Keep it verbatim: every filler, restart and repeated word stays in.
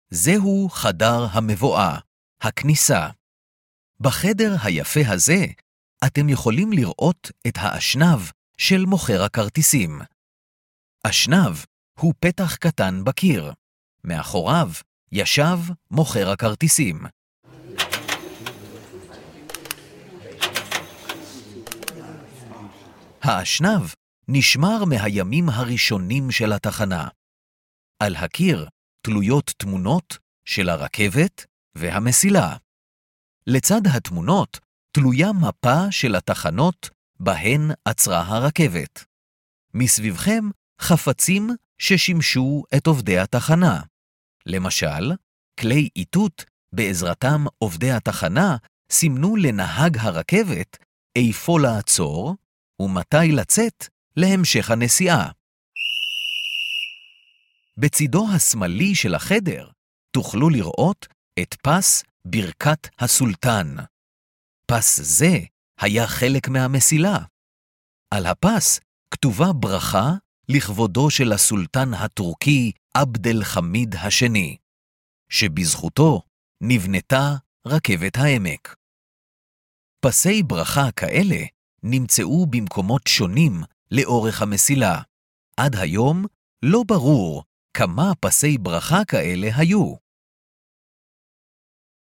זהו חדר המבואה, הכניסה. בחדר היפה הזה אתם יכולים לראות את האשנב של מוכר הכרטיסים. אשנב הוא פתח קטן בקיר. מאחוריו ישב מוכר הכרטיסים. האשנב נשמר מהימים הראשונים של התחנה. על הקיר תלויות תמונות של הרכבת והמסילה. לצד התמונות תלויה מפה של התחנות בהן עצרה הרכבת. מסביבכם חפצים ששימשו את עובדי התחנה. למשל, כלי איתות בעזרתם עובדי התחנה סימנו לנהג הרכבת איפה לעצור ומתי לצאת להמשך הנסיעה. בצידו השמאלי של החדר תוכלו לראות את פס ברכת הסולטן. פס זה היה חלק מהמסילה. על הפס כתובה ברכה לכבודו של הסולטן הטורקי עבד אל חמיד השני, שבזכותו נבנתה רכבת העמק. פסי ברכה כאלה נמצאו במקומות שונים לאורך המסילה. עד היום לא ברור כמה פסי ברכה כאלה היו.